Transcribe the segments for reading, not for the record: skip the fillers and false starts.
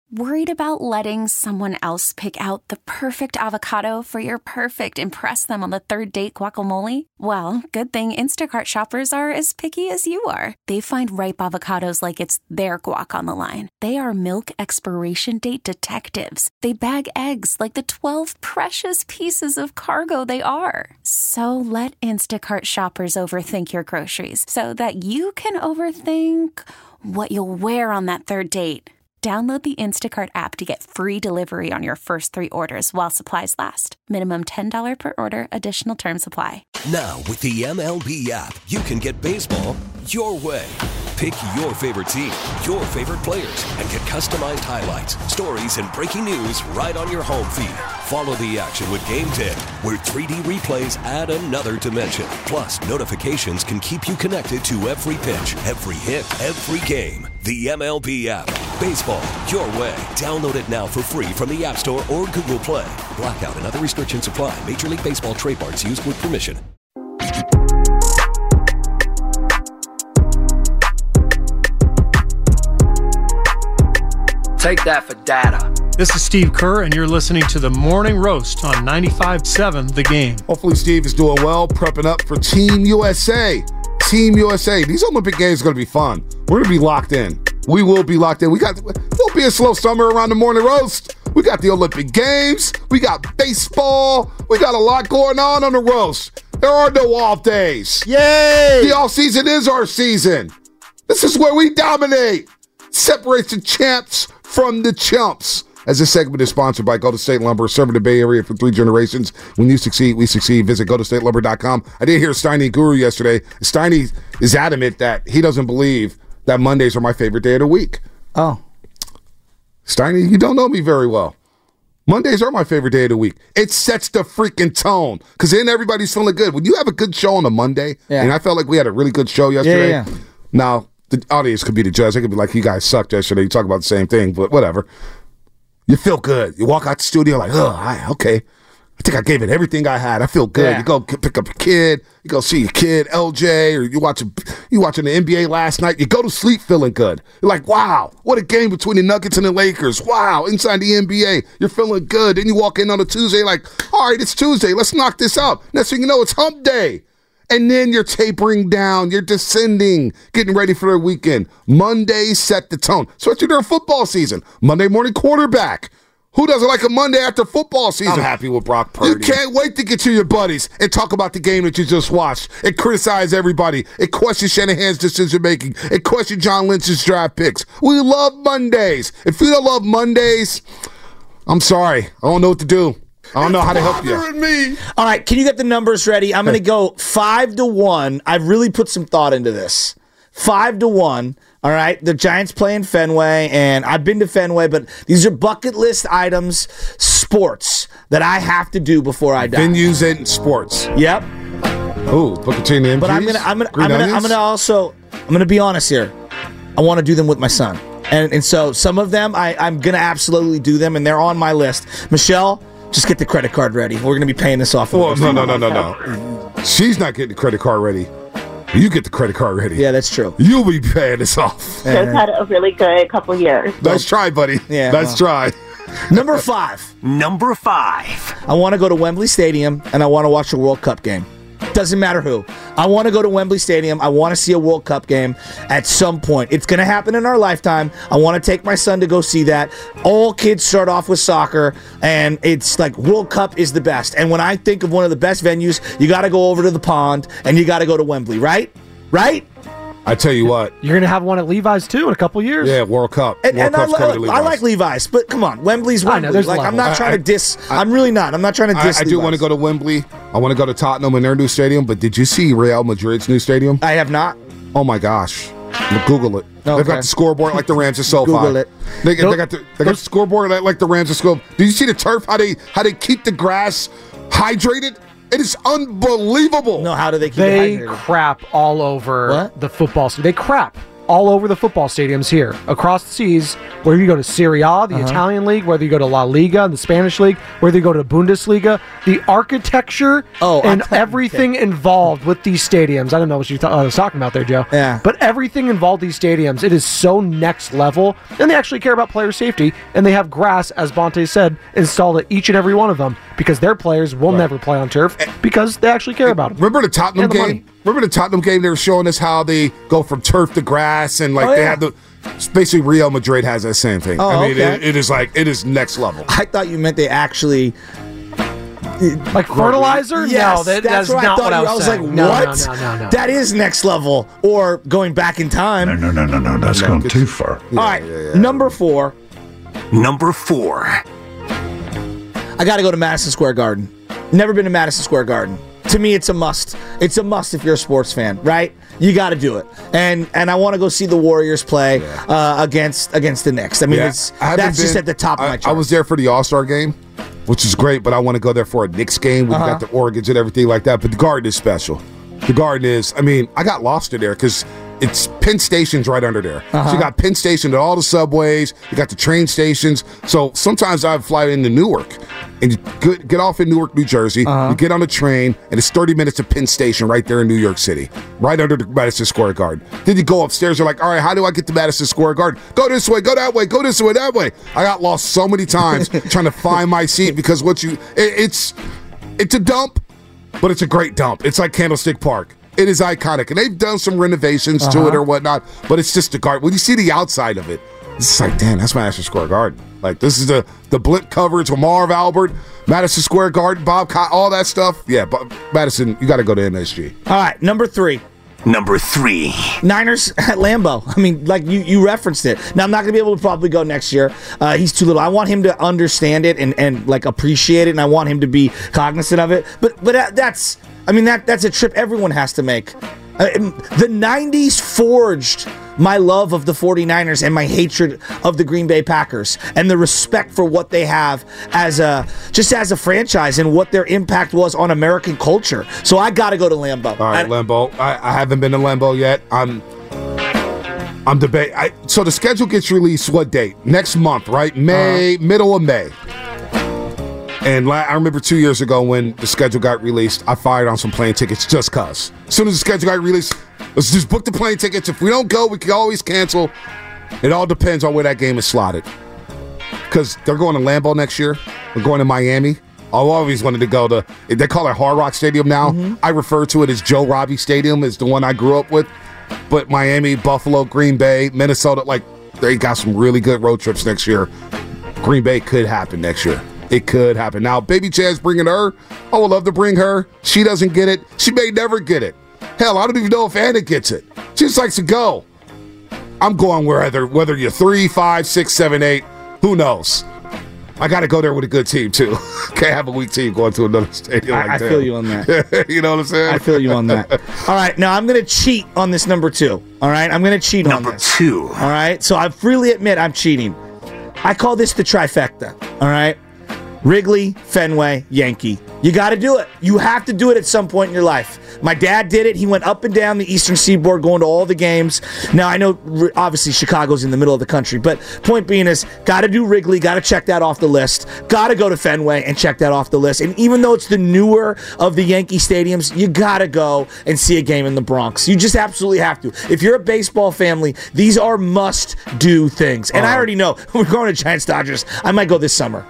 Worried about letting someone else pick out the perfect avocado for your perfect impress them on the third date guacamole? Well, good thing Instacart shoppers are as picky as you are. They find ripe avocados like it's their guac on the line. They are milk expiration date detectives. They bag eggs like the 12 precious pieces of cargo they are. So let Instacart shoppers overthink your groceries so that you can overthink what you'll wear on that third date. Download the Instacart app to get free delivery on your first 3 orders while supplies last. Minimum $10 per order. Additional terms apply. Now, with the MLB app, you can get baseball your way. Pick your favorite team, your favorite players, and get customized highlights, stories, and breaking news right on your home feed. Follow the action with Game 10, where 3D replays add another dimension. Plus, notifications can keep you connected to every pitch, every hit, every game. The MLB app. Baseball your way. Download it now for free from the App Store or Google Play. Blackout and other restrictions apply. Major League Baseball trademarks used with permission. Take that for data. This is Steve Kerr, and you're listening to the Morning Roast on 95.7 The Game. Hopefully Steve is doing well, prepping up for Team USA. Team USA. These Olympic Games are going to be fun. We're going to be locked in. We will be locked in. There'll be a slow summer around the Morning Roast. We got the Olympic Games. We got baseball. We got a lot going on the roast. There are no off days. Yay! The off season is our season. This is where we dominate. Separates the champs from the chumps. As this segment is sponsored by Golden State Lumber, serving the Bay Area for 3 generations. When you succeed, we succeed. Visit GoldenStateLumber.com. I did hear Steiny Guru yesterday. Steiny is adamant that he doesn't believe that Mondays are my favorite day of the week. Oh. Steiny, you don't know me very well. Mondays are my favorite day of the week. It sets the freaking tone because then everybody's feeling good. When you have a good show on a Monday, and I felt like we had a really good show yesterday. Yeah. Now, the audience could be the judge. They could be like, you guys sucked yesterday. You talk about the same thing, but whatever. You feel good. You walk out the studio like, okay. I think I gave it everything I had. I feel good. Yeah. You go pick up your kid. You go see your kid, LJ, or you watching the NBA last night. You go to sleep feeling good. You're like, wow, what a game between the Nuggets and the Lakers. Wow, inside the NBA, you're feeling good. Then you walk in on a Tuesday like, all right, it's Tuesday. Let's knock this out. Next thing you know, it's hump day. And then you're tapering down. You're descending, getting ready for the weekend. Mondays set the tone, especially during football season. Monday morning quarterback. Who doesn't like a Monday after football season? I'm happy with Brock Purdy. You can't wait to get to your buddies and talk about the game that you just watched and criticize everybody and question Shanahan's decision-making and question John Lynch's draft picks. We love Mondays. If you don't love Mondays, I'm sorry. I don't know what to do. I don't know how to help you. Me. All right, can you get the numbers ready? I'm going to go 5-1. I've really put some thought into this. 5-1. All right, the Giants play in Fenway, and I've been to Fenway, but these are bucket list items, sports that I have to do before I die. Venues and sports. Yep. Ooh, Booker T and the MGs? But I'm gonna be honest here. I want to do them with my son, and so some of them I'm gonna absolutely do them, and they're on my list. Michelle, just get the credit card ready. We're gonna be paying this off. Well, no. She's not getting the credit card ready. You get the credit card ready. Yeah, that's true. You'll be paying this off. Joe's had a really good couple years. Nice try, buddy. Yeah, nice try. Number 5. I want to go to Wembley Stadium, and I want to watch a World Cup game. Doesn't matter who. I want to go to Wembley Stadium. I want to see a World Cup game at some point. It's going to happen in our lifetime. I want to take my son to go see that. All kids start off with soccer, and it's like World Cup is the best. And when I think of one of the best venues, you got to go over to the pond, and you got to go to Wembley, right? Right? I tell you what. You're going to have one at Levi's, too, in a couple years. Yeah, World Cup. And I like Levi's, but come on. Wembley's Wembley. I'm not trying to diss. I'm really not. I'm not trying to diss I do want to go to Wembley. I want to go to Tottenham and their new stadium, but did you see Real Madrid's new stadium? I have not. Oh, my gosh. Google it. Okay. They've got the scoreboard like the Rams of SoFi. Google it. They got the scoreboard like the Rams of SoFi. Did you see the turf, how they keep the grass hydrated? It is unbelievable. No, how do they keep it hydrated? They crap all over the football. They crap all over the football stadiums here, across the seas, whether you go to Serie A, the Italian league, whether you go to La Liga, the Spanish league, whether you go to Bundesliga, the architecture and everything involved with these stadiums. I don't know what you I was talking about there, Joe. Yeah. But everything involved these stadiums, it is so next level, and they actually care about player safety, and they have grass, as Bonte said, installed at each and every one of them, because their players will never play on turf because they actually care about them. Remember the Tottenham game? money. Remember the Tottenham game? They were showing us how they go from turf to grass, and they have it's basically Real Madrid has that same thing. It is next level. I thought you meant they actually like fertilizer? Yes, no, that's what not I thought. what I was like, saying. what? No. That is next level, or going back in time. No. That's gone too far. All right, number 4. Number 4. I got to go to Madison Square Garden. Never been to Madison Square Garden. To me, it's a must. It's a must if you're a sports fan, right? You got to do it. And I want to go see the Warriors play against the Knicks. I mean, that's just at the top of my chart. I was there for the All-Star game, which is great, but I want to go there for a Knicks game. We've got the Oregons and everything like that. But the Garden is special. The Garden is, I got lost in there because it's Penn Station's right under there. So you got Penn Station at all the subways. You got the train stations. So sometimes I fly into Newark and you get off in Newark, New Jersey. You get on the train, and it's 30 minutes to Penn Station right there in New York City, right under the Madison Square Garden. Then you go upstairs. You're like, all right, how do I get to Madison Square Garden? Go this way, go that way, go this way, that way. I got lost so many times trying to find my seat because it's a dump, but it's a great dump. It's like Candlestick Park. It is iconic, and they've done some renovations to it or whatnot, but it's just the garden. When you see the outside of it, it's like, damn, that's Madison Square Garden. Like, this is the Blint coverage with Marv Albert, Madison Square Garden, Bob Cott, all that stuff. Yeah, but Madison, you got to go to MSG. All right, number 3. Number 3. Niners at Lambeau. I mean, like you referenced it. Now, I'm not going to be able to probably go next year. He's too little. I want him to understand it and like appreciate it, and I want him to be cognizant of it. But that's a trip everyone has to make. The 90s forged my love of the 49ers and my hatred of the Green Bay Packers and the respect for what they have as a franchise and what their impact was on American culture. So I got to go to Lambeau. All right, Lambeau. I haven't been to Lambeau yet. I'm debating. So the schedule gets released what date? Next month, right? Middle of May. And I remember 2 years ago when the schedule got released, I fired on some plane tickets just because. As soon as the schedule got released, let's just book the plane tickets. If we don't go, we can always cancel. It all depends on where that game is slotted. Because they're going to Lambeau next year. We're going to Miami. I always wanted to go to, they call it Hard Rock Stadium now. I refer to it as Joe Robbie Stadium, is the one I grew up with. But Miami, Buffalo, Green Bay, Minnesota, they got some really good road trips next year. Green Bay could happen next year. It could happen. Now, Baby Chad's bringing her. I would love to bring her. She doesn't get it. She may never get it. Hell, I don't even know if Anna gets it. She just likes to go. I'm going whether you're 3, 5, 6, 7, 8. Who knows? I got to go there with a good team, too. Can't have a weak team going to another stadium like that. I feel you on that. You know what I'm saying? I feel you on that. All right, now I'm going to cheat on this number 2. All right, I'm going to cheat on this. Number 2. All right, so I freely admit I'm cheating. I call this the trifecta. All right? Wrigley, Fenway, Yankee. You got to do it. You have to do it at some point in your life. My dad did it. He went up and down the Eastern Seaboard going to all the games. Now, I know, obviously, Chicago's in the middle of the country, but point being is, got to do Wrigley, got to check that off the list. Got to go to Fenway and check that off the list. And even though it's the newer of the Yankee stadiums, you got to go and see a game in the Bronx. You just absolutely have to. If you're a baseball family, these are must-do things. And I already know, we're going to Giants-Dodgers. I might go this summer.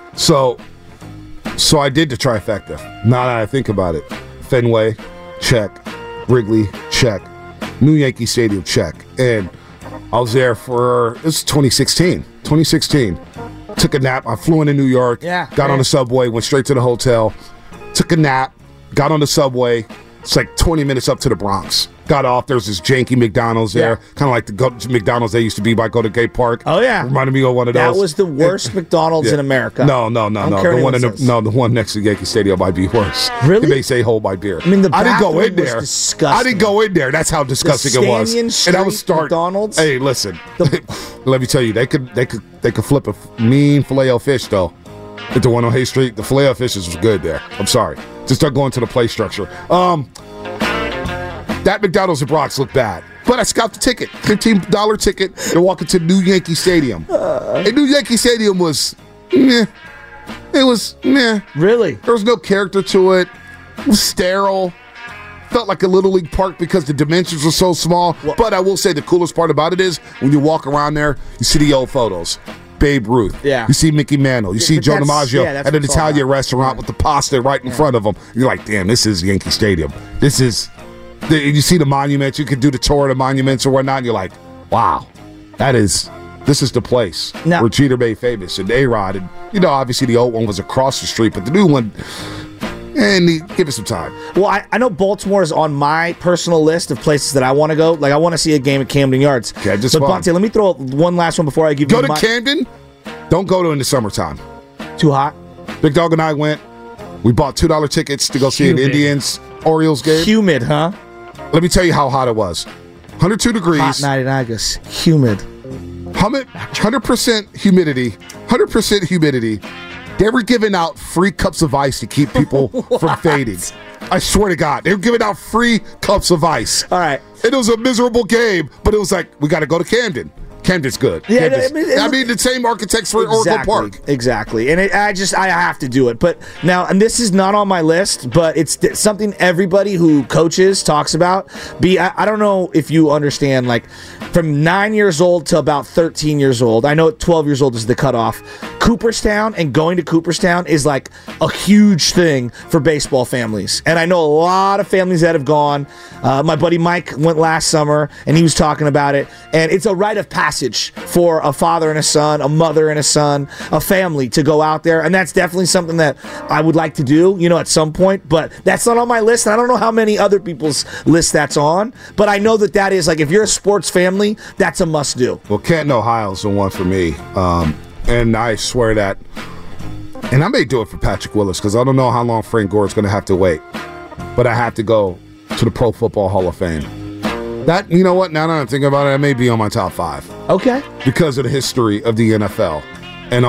So I did the trifecta. Now that I think about it, Fenway, check. Wrigley, check. New Yankee Stadium, check. And I was there for, this is 2016. Took a nap. I flew into New York. Got on the subway, went straight to the hotel. Took a nap, got on the subway. It's like 20 minutes up to the Bronx. Got off. There's this janky McDonald's there. Kind of like the McDonald's they used to be by Golden Gate Park. Oh, yeah. Reminded me of one of those. That was the worst McDonald's in America. No. The one next to Yankee Stadium might be worse. Really? They say hold my beer. I mean, I didn't go in there. Disgusting. I didn't go in there. That's how disgusting it was. And I was starting McDonald's. Hey, listen. Let me tell you, they could flip a mean Filet-O-Fish though. At the one on Hay Street, the Filet-O-Fish was good there. I'm sorry. Just start going to the play structure. That McDonald's in Bronx looked bad. But I scalped the ticket, $15 ticket, to walk into New Yankee Stadium. And New Yankee Stadium was meh. It was meh. Really? There was no character to it. It was sterile. Felt like a Little League park because the dimensions were so small. But I will say the coolest part about it is when you walk around there, you see the old photos. Babe Ruth. Yeah. You see Mickey Mantle. You see Joe DiMaggio at an Italian restaurant with the pasta right in front of them. You're like, damn, this is Yankee Stadium. This is... You see the monuments. You can do the tour of the monuments or whatnot. And you're like, wow, this is the place where Jeter made famous. And A-Rod. And, obviously the old one was across the street, but the new one... And give it some time. Well, I know Baltimore is on my personal list of places that I want to go. Like, I want to see a game at Camden Yards. Okay, but Bonte, let me throw one last one before I give you my... Go to Camden. Don't go to in the summertime. Too hot? Big Dog and I went. We bought $2 tickets to go see an Indians-Orioles game. Humid, huh? Let me tell you how hot it was. 102 degrees. Hot night in August. Humid. 100% humidity. 100% humidity. They were giving out free cups of ice to keep people from fading. I swear to God. They were giving out free cups of ice. All right. It was a miserable game, but it was like, we got to go to Camden. Camden's good. Yeah, I mean, the same architects for Oracle Park. Exactly. And I have to do it. But now, and this is not on my list, but it's something everybody who coaches talks about. I don't know if you understand, like, from 9 years old to about 13 years old, I know 12 years old is the cutoff. Cooperstown and going to Cooperstown is like a huge thing for baseball families. And I know a lot of families that have gone. My buddy Mike went last summer, and he was talking about it. And it's a rite of passage for a father and a son, a mother and a son, a family to go out there. And that's definitely something that I would like to do, at some point. But that's not on my list. And I don't know how many other people's list that's on. But I know that is, like, if you're a sports family, that's a must-do. Well, Canton, Ohio is the one for me. And I swear that, and I may do it for Patrick Willis because I don't know how long Frank Gore is going to have to wait. But I have to go to the Pro Football Hall of Fame. That, you know what, now that I'm thinking about it, that may be on my top 5. Okay. Because of the history of the NFL. And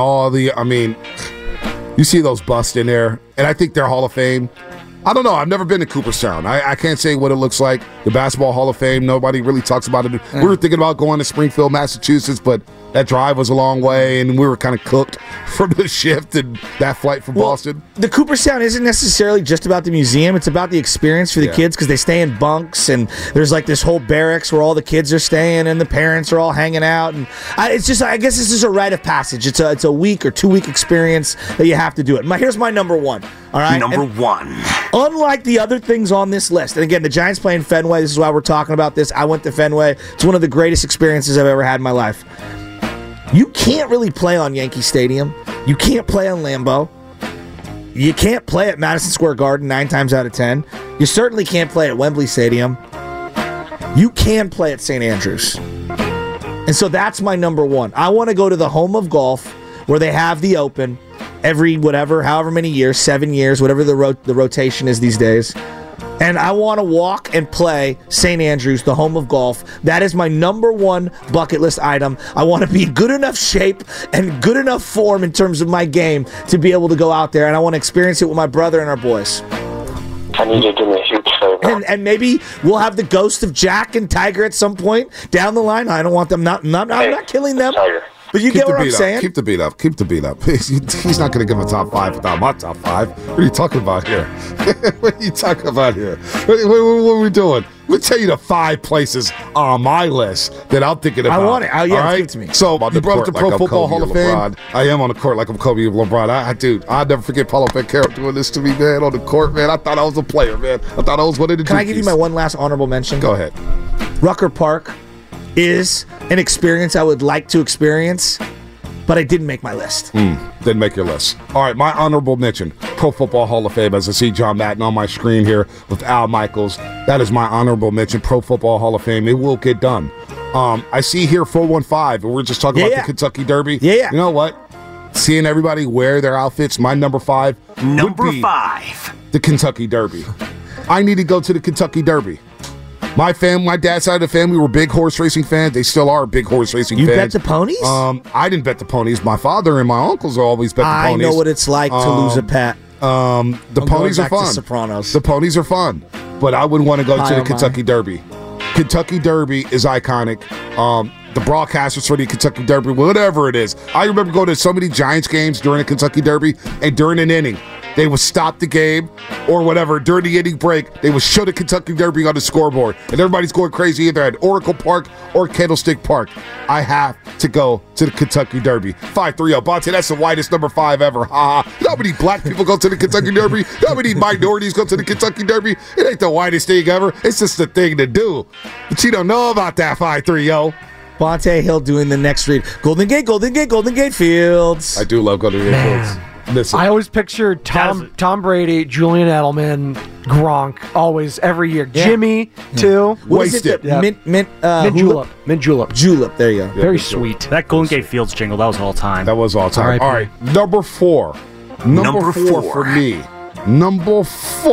you see those busts in there, and I think they're Hall of Fame. I don't know. I've never been to Cooperstown. I can't say what it looks like. The Basketball Hall of Fame, nobody really talks about it. We were thinking about going to Springfield, Massachusetts, but that drive was a long way, and we were kind of cooked from the shift and that flight from Boston. The Cooperstown isn't necessarily just about the museum. It's about the experience for the kids because they stay in bunks, and there's like this whole barracks where all the kids are staying and the parents are all hanging out. And I guess this is a rite of passage. It's a week or 2 week experience that you have to do it. Here's my number one. All right. Number one. Unlike the other things on this list, and again, the Giants play in Fenway. This is why we're talking about this. I went to Fenway. It's one of the greatest experiences I've ever had in my life. You can't really play on Yankee Stadium. You can't play on Lambeau. You can't play at Madison Square Garden 9 times out of 10. You certainly can't play at Wembley Stadium. You can play at St. Andrews. And so that's my number one. I want to go to the home of golf where they have the Open every however many years, 7 years, whatever the rotation is these days. And I want to walk and play St. Andrews, the home of golf. That is my number one bucket list item. I want to be in good enough shape and good enough form in terms of my game to be able to go out there, and I want to experience it with my brother and our boys. I need you to do me a huge favor. And maybe we'll have the ghost of Jack and Tiger at some point down the line. I don't want them. I'm not killing them. Tiger. But you get what I'm saying? Keep the beat up. Keep the beat up. He's not going to give a top 5 without my top 5. What are you talking about here? What are you talking about here? What are we doing? Let me tell you the 5 places on my list that I'm thinking about. I want it. Give it to me. So you brought up the Pro Football Hall of Fame. I am on the court like I'm Kobe and LeBron. I'll never forget Paulo Banchero doing this to me, man, on the court, man. I thought I was a player, man. I thought I was one of the Can I give you my one last honorable mention? Go ahead. Rucker Park is an experience I would like to experience, but I didn't make my list. Didn't make your list. All right, my honorable mention, Pro Football Hall of Fame, as I see John Madden on my screen here with Al Michaels. That is my honorable mention, Pro Football Hall of Fame. It will get done. I see here 415, and we're just talking about the Kentucky Derby. Yeah. You know what? Seeing everybody wear their outfits, my number 5 would be the Kentucky Derby. I need to go to the Kentucky Derby. My dad's side of the family were big horse racing fans. They still are big horse racing fans. You bet the ponies? I didn't bet the ponies. My father and my uncles always bet the ponies. I know what it's like to lose a pet. The ponies are fun. Sopranos. The ponies are fun. But I wouldn't want to go to the Kentucky Derby. Kentucky Derby is iconic. The broadcasters for the Kentucky Derby, whatever it is. I remember going to so many Giants games during the Kentucky Derby, and during an inning, they would stop the game or whatever. During the inning break, they would show the Kentucky Derby on the scoreboard, and everybody's going crazy either at Oracle Park or Candlestick Park. I have to go to the Kentucky Derby. 530. Bonte, that's the whitest number 5 ever. Ha ha. You know how many black people go to the Kentucky Derby? You know how many minorities go to the Kentucky Derby? It ain't the whitest thing ever. It's just the thing to do. But you don't know about that 530. Bonte Hill doing the next read. Golden Gate, Golden Gate, Golden Gate Fields. I do love Golden Gate Fields. Listen. I always picture Tom Brady, Julian Edelman, Gronk, always every year. Yeah. Jimmy too. Wasted. Mint julep. Julep. There you go. Very sweet. That Golden Gate Fields jingle, that was all time. That was all time. All right, number 4. Number 4 for me. Number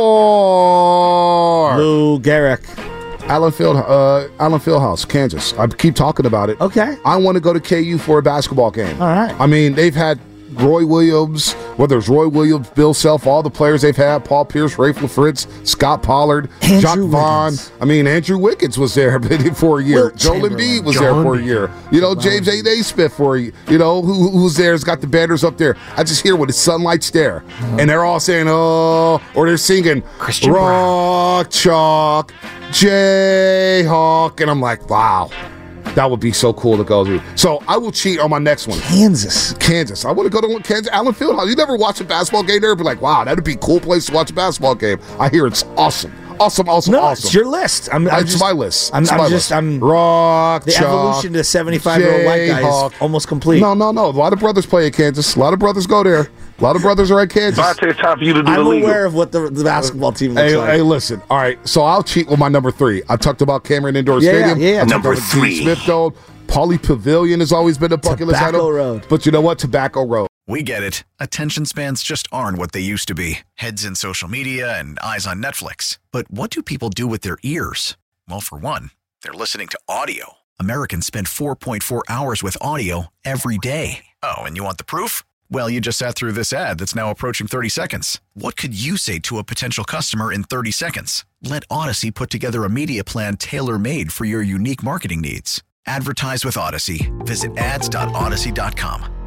4. Lou Gehrig. Allen Fieldhouse, Kansas. I keep talking about it. Okay. I want to go to KU for a basketball game. All right. I mean, they've had Roy Williams, whether it's Roy Williams, Bill Self, all the players they've had, Paul Pierce, Rafe Fritz, Scott Pollard, Jock Vaughn. I mean, Andrew Wiggins was there for a year. Joel Embiid was there for a year. You know, James A. Naismith for a year. You know, who's there has got the banners up there. I just hear when the sunlight's there. And they're all saying, oh, or they're singing Christian Rock Chalk, Jayhawk. And I'm like, wow. That would be so cool to go to. So I will cheat on my next one. Kansas. I want to go to Kansas. Allen Fieldhouse. You never watch a basketball game there? Be like, wow, that'd be a cool place to watch a basketball game. I hear it's awesome. Awesome. No, it's your list. It's my list. I'm Rock, the Chalk, evolution to 75-year-old white guy is almost complete. No. A lot of brothers play at Kansas. A lot of brothers go there. A lot of brothers are at Kansas. It's time for you to do I'm the legal. aware of what the basketball team looks like. Hey, listen. All right, so I'll cheat with my number 3. I talked about Cameron Indoor Stadium. Yeah. Number 3. Smith Dome. Pauley Pavilion has always been a bucket list item. Tobacco Road. But you know what? Tobacco Road. We get it. Attention spans just aren't what they used to be. Heads in social media and eyes on Netflix. But what do people do with their ears? Well, for one, they're listening to audio. Americans spend 4.4 hours with audio every day. Oh, and you want the proof? Well, you just sat through this ad that's now approaching 30 seconds. What could you say to a potential customer in 30 seconds? Let Odyssey put together a media plan tailor-made for your unique marketing needs. Advertise with Odyssey. Visit ads.odyssey.com.